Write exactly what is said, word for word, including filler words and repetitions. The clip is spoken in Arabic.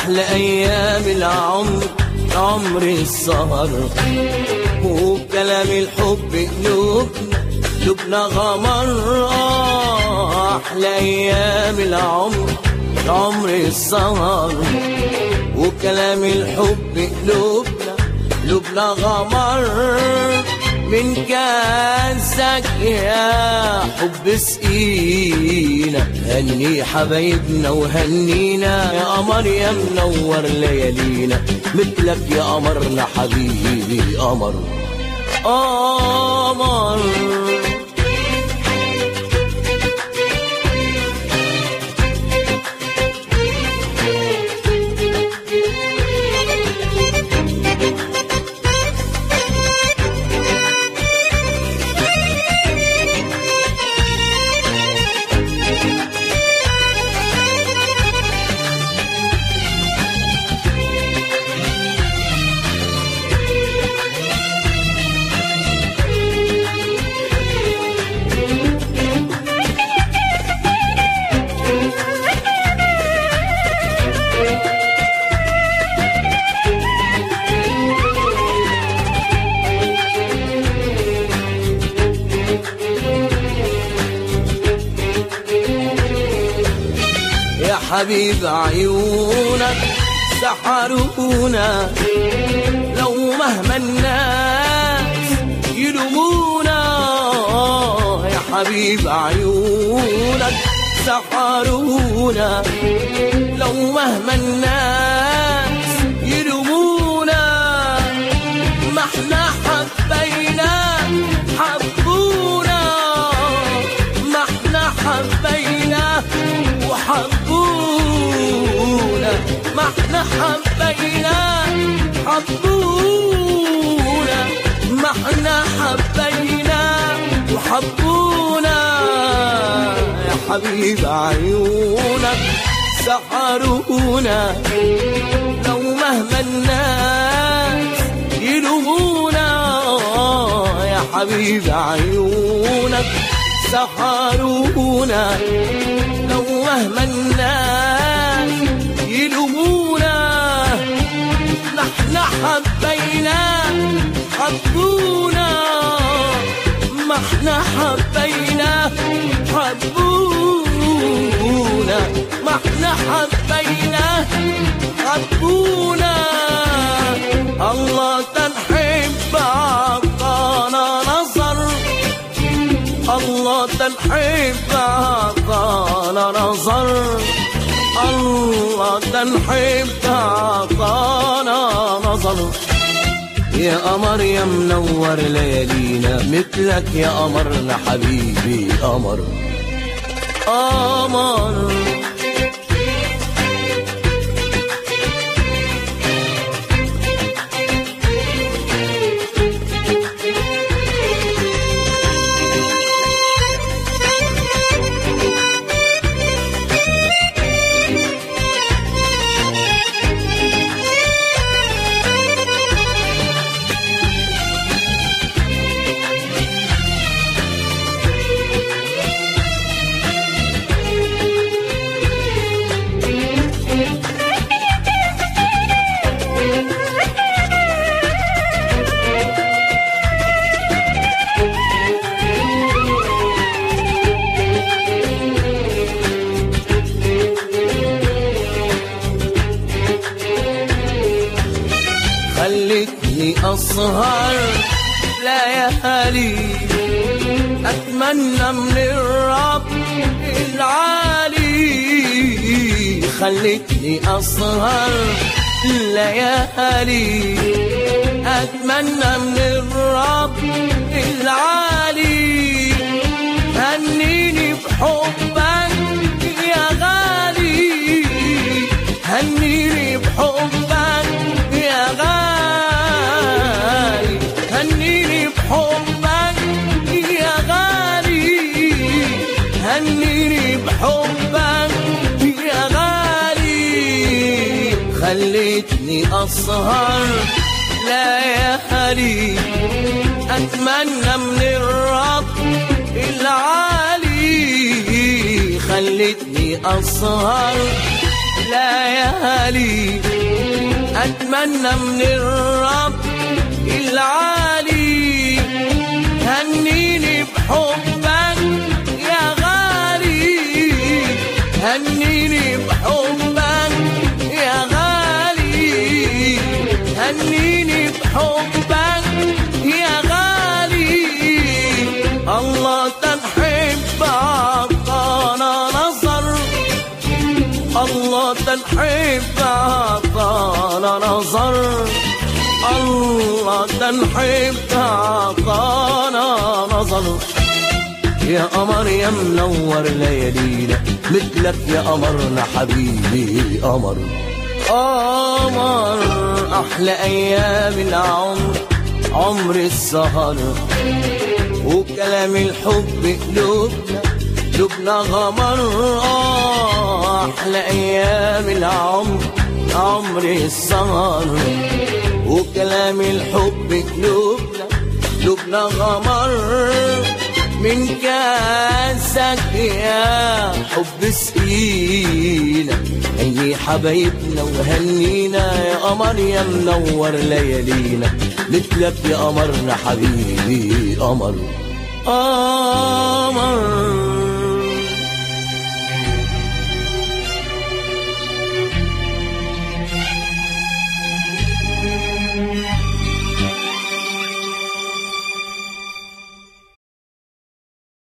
أحلى أيام العمر عمر السهر، وبكلام الحب قلوبنا قلوبنا غمر. آه أحلى أيام العمر عمر السهر، وكلام الحب قلوبنا قلوبنا غمر. من كاسك يا حب سقينا، هني حبايبنا وهنينا يا قمر يا منور ليالينا. مثلك يا قمرنا حبيبي قمر قمر. حبيب عيونك سحرونا، لو مهما الناس يلومونا. يا حبيب عيونك سحرونا، لو مهما الناس يلومونا. ما احنا حبينا حبونا، ما احنا حبينا وحبونا، ما احنا حبينا حبونا، ما احنا حبينا وحبونا. يا حبيب عيونك سحرونا، لو مهما الناس يلومونا. يا حبيب عيونك سحرونا، لو مهما الناس يلومونا. نحن حبينا حبونا، ما احنا حبينا حبونا، ما احنا حبينا حبونا. الله تنحب عطانا نظر، الله تنحب عطانا نظر، الله تنحب عطانا نظر. يا قمر يا منور ليالينا، مثلك يا قمرنا حبيبي قمر قمر. خلتني أسهر ليالي، أتمنى من الرب العالي. خلتني أسهر ليالي، أتمنى من الرب العالي. هنيني بحبك يا غالي، هنيني بحبك يا غالي، هنيني بحبك يا غالي، هنيني بحبك يا غالي. خلتني أسهر ليالي، أتمنى من الرب العالي. خلتني أسهر ليالي. أتمنى من الرب العالي هنيني بحبك يا غالي، هنيني بحبك يا غالي، هنيني بحبك يا غالي. الله تنحب عطانا نظر، الله تنحب عطانا نظر، الله تنحب عطانا نظر. يا قمر يا منور ليالينا مثلك يا قمرنا حبيبي قمر. قمر أحلى أيام العمر عمر السهر، وكلام الحب قلوبنا قلوبنا غمر. أحلى أيام العمر عمر السهر، وكلام الحب قلوبنا قلوبنا غمر. من كاسك يا حب سقينا هي حبايبنا وهنينا. يا قمر يا منور ليالينا مثلك يا قمرنا حبيبي قمر. قمر